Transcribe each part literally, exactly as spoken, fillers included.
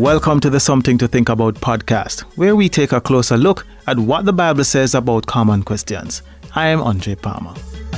Welcome to the Something to Think About podcast, where we take a closer look at what the Bible says about common questions. I am Andre Palmer.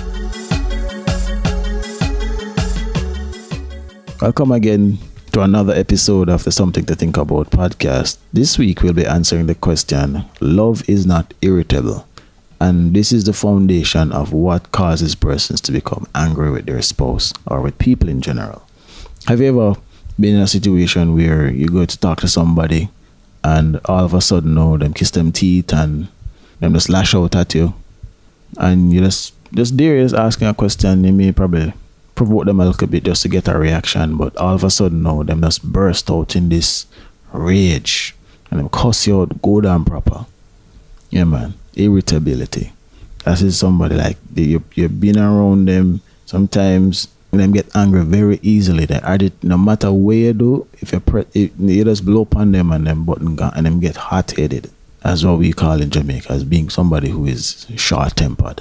Welcome again to another episode of the Something to Think About podcast. This week we'll be answering the question, love is not irritable. And this is the foundation of what causes persons to become angry with their spouse or with people in general. Have you ever been in a situation where you go to talk to somebody and all of a sudden, oh, them kiss them teeth and them just lash out at you, and you just just there is asking a question, you may probably provoke them a little bit just to get a reaction, but all of a sudden, no, them just burst out in this rage and them cuss you out, go down proper. Yeah, man, irritability. That is somebody like you, you've been around them sometimes. Them get angry very easily. They are it, no matter where you do, if you pre- if you just blow upon them and them button gun and them get hot headed. That's what we call in Jamaica as being somebody who is short tempered.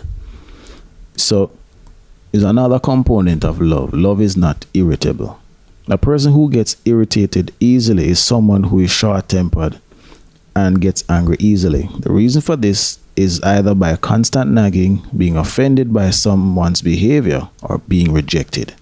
So is another component of love. Love is not irritable. A person who gets irritated easily is someone who is short tempered and gets angry easily. The reason for this is either by constant nagging, being offended by someone's behavior, or being rejected.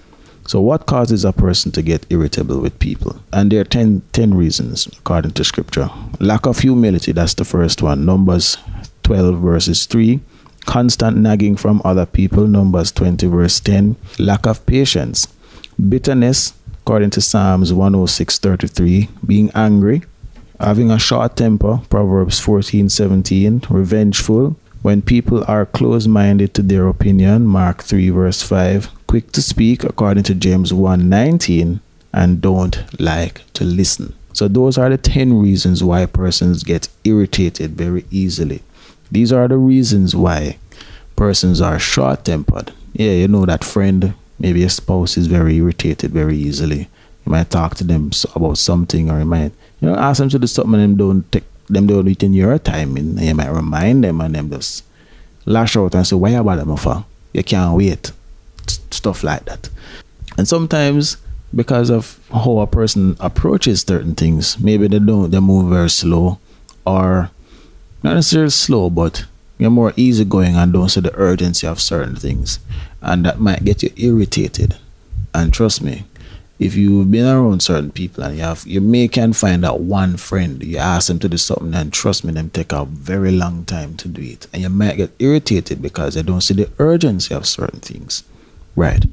So what causes a person to get irritable with people? And there are ten, ten reasons according to scripture. Lack of humility, that's the first one. Numbers twelve verses three. Constant nagging from other people, Numbers twenty verse ten. Lack of patience. Bitterness, according to Psalms one oh six thirty-three. Being angry. Having a short temper, Proverbs fourteen seventeen. Revengeful, when people are close-minded to their opinion, Mark three verse five. Quick to speak, according to James one nineteen. And don't like to listen. So those are the ten reasons why persons get irritated very easily. These are the reasons why persons are short-tempered. Yeah, you know that friend, maybe a spouse is very irritated very easily. You might talk to them about something, or you might, you know, ask them to do something and them don't take them don't do it in your time, and you might remind them and them just lash out and say, why about them for? You can't wait. Stuff like that. And sometimes because of how a person approaches certain things, maybe they don't they move very slow, or not necessarily slow, but you're more easygoing and don't see the urgency of certain things. And that might get you irritated. And trust me, if you've been around certain people and you have, you may can find that one friend, you ask them to do something, and trust me, them take a very long time to do it. And you might get irritated because they don't see the urgency of certain things. Right.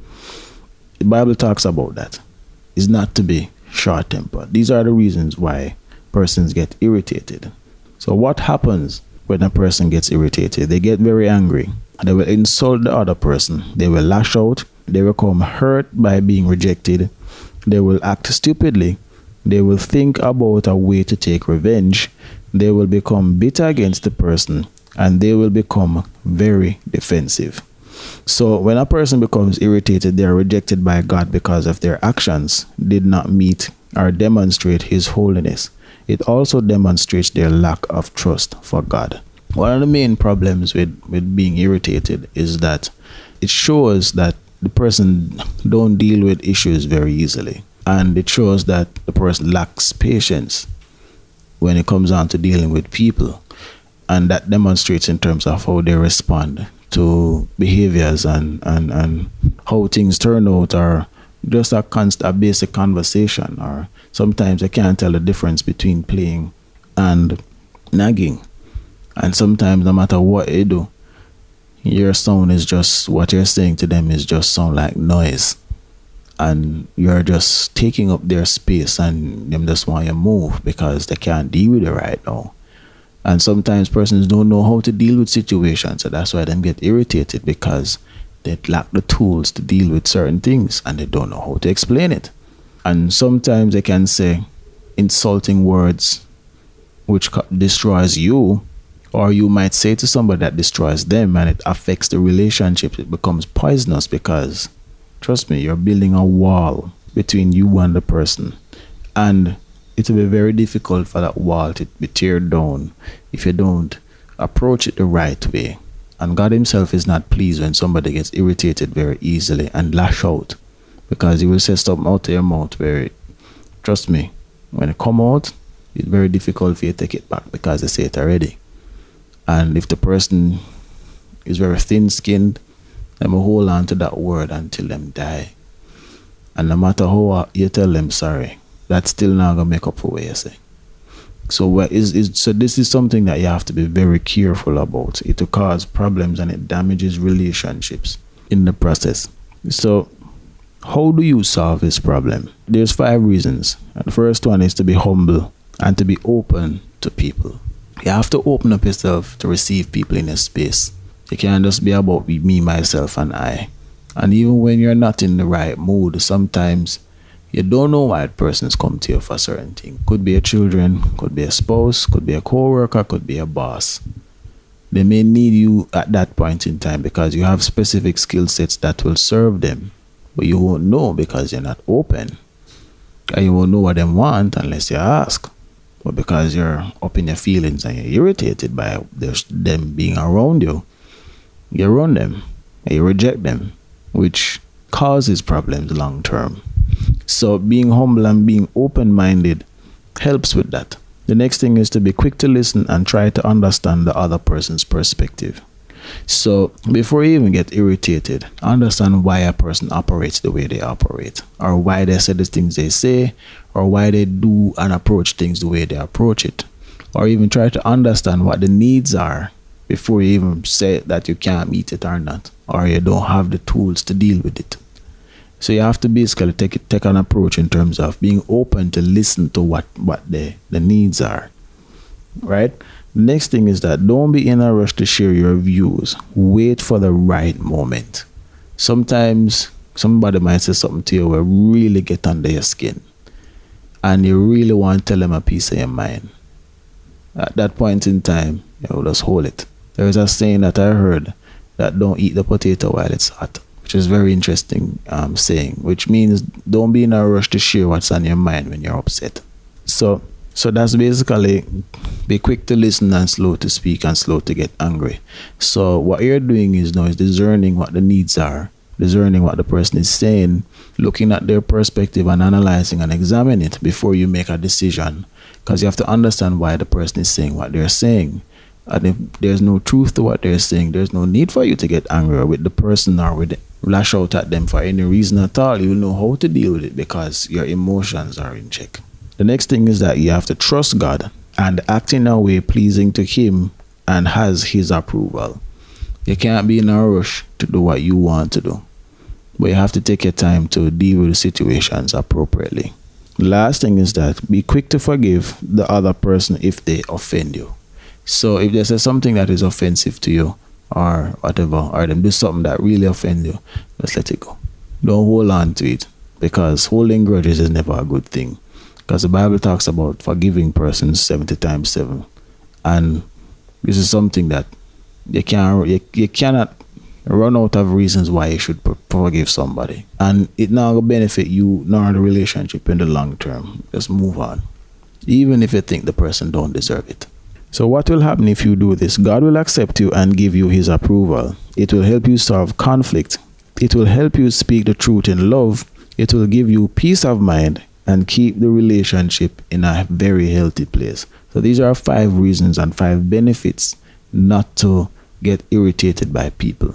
The Bible talks about that. It's not to be short-tempered. These are the reasons why persons get irritated. So what happens when a person gets irritated? They get very angry. They will insult the other person. They will lash out. They will become hurt by being rejected. They will act stupidly. They will think about a way to take revenge. They will become bitter against the person, and they will become very defensive. So when a person becomes irritated, they are rejected by God because of their actions did not meet or demonstrate His holiness. It also demonstrates their lack of trust for God. One of the main problems with, with being irritated is that it shows that the person don't deal with issues very easily. And it shows that the person lacks patience when it comes on to dealing with people. And that demonstrates in terms of how they respond to behaviors and, and, and how things turn out, or just a constant a basic conversation, or sometimes I can't tell the difference between playing and nagging. And sometimes no matter what you do, your sound is just, what you're saying to them is just sound like noise. And you're just taking up their space, and them just want you to move because they can't deal with it right now. And sometimes persons don't know how to deal with situations. So that's why they get irritated, because they lack the tools to deal with certain things and they don't know how to explain it. And sometimes they can say insulting words which destroys you, or you might say to somebody that destroys them, and it affects the relationship. It becomes poisonous because, trust me, you're building a wall between you and the person. And it will be very difficult for that wall to be teared down if you don't approach it the right way. And God Himself is not pleased when somebody gets irritated very easily and lash out, because He will say something out of your mouth where, trust me, when it come out, it's very difficult for you to take it back because they say it already. And if the person is very thin-skinned, them will hold on to that word until them die. And no matter how you tell them sorry, that's still not gonna make up for what you say. So what is is so this is something that you have to be very careful about. It will cause problems and it damages relationships in the process. So how do you solve this problem? There's five reasons. And the first one is to be humble and to be open to people. You have to open up yourself to receive people in your space. You can't just be about me, myself, and I. And even when you're not in the right mood, sometimes you don't know why persons come to you for a certain thing. Could be a children, could be a spouse, could be a co-worker, could be a boss. They may need you at that point in time because you have specific skill sets that will serve them. But you won't know because you're not open. And you won't know what they want unless you ask. But because you're up in your feelings and you're irritated by them being around you, you run them and you reject them, which causes problems long term. So being humble and being open-minded helps with that. The next thing is to be quick to listen and try to understand the other person's perspective. So before you even get irritated, understand why a person operates the way they operate, or why they say the things they say, or why they do and approach things the way they approach it, or even try to understand what the needs are before you even say that you can't meet it or not, or you don't have the tools to deal with it. So you have to basically take it, take an approach in terms of being open to listen to what, what the, the needs are, right? The next thing is that don't be in a rush to share your views. Wait for the right moment. Sometimes somebody might say something to you will really get under your skin, and you really want to tell them a piece of your mind. At that point in time, you know, just hold it. There is a saying that I heard that don't eat the potato while it's hot, which is very interesting um, saying, which means don't be in a rush to share what's on your mind when you're upset. So, so that's basically be quick to listen and slow to speak and slow to get angry. So what you're doing is now is discerning what the needs are, discerning what the person is saying, looking at their perspective and analyzing and examining it before you make a decision, because you have to understand why the person is saying what they're saying. And if there's no truth to what they're saying, there's no need for you to get angry with the person or with lash out at them for any reason at all. You'll know how to deal with it because your emotions are in check. The next thing is that you have to trust God and act in a way pleasing to Him and has His approval. You can't be in a rush to do what you want to do, but you have to take your time to deal with the situations appropriately. The last thing is that be quick to forgive the other person if they offend you. So if they say something that is offensive to you or whatever, or them do something that really offends you, just let it go. Don't hold on to it, because holding grudges is never a good thing. Because the Bible talks about forgiving persons seventy times seven. And this is something that you, can't, you, you cannot run out of reasons why you should forgive somebody. And it not going to benefit you nor the relationship in the long term. Just move on, even if you think the person don't deserve it. So what will happen if you do this? God will accept you and give you His approval. It will help you solve conflict. It will help you speak the truth in love. It will give you peace of mind and keep the relationship in a very healthy place. So these are five reasons and five benefits not to get irritated by people.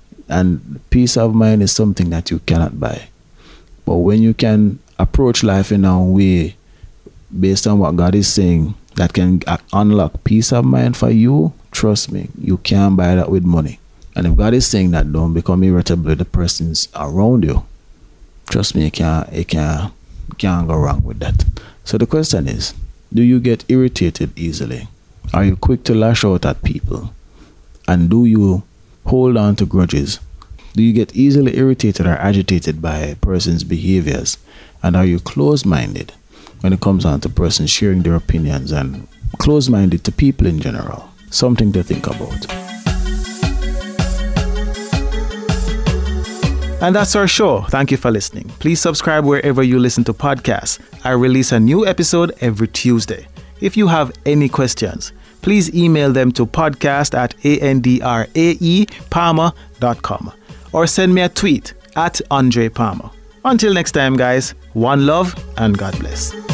And peace of mind is something that you cannot buy. But when you can approach life in a way based on what God is saying, that can unlock peace of mind for you, trust me, you can't buy that with money. And if God is saying that, don't become irritable with the persons around you, trust me, you can't, you can't, you can't go wrong with that. So the question is, do you get irritated easily? Are you quick to lash out at people? And do you hold on to grudges? Do you get easily irritated or agitated by a person's behaviors? And are you closed-minded when it comes on to persons sharing their opinions and close-minded to people in general? Something to think about. And that's our show. Thank you for listening. Please subscribe wherever you listen to podcasts. I release a new episode every Tuesday. If you have any questions, please email them to podcast at andrae palmer dot com or send me a tweet at Andre Palmer. Until next time, guys, one love and God bless.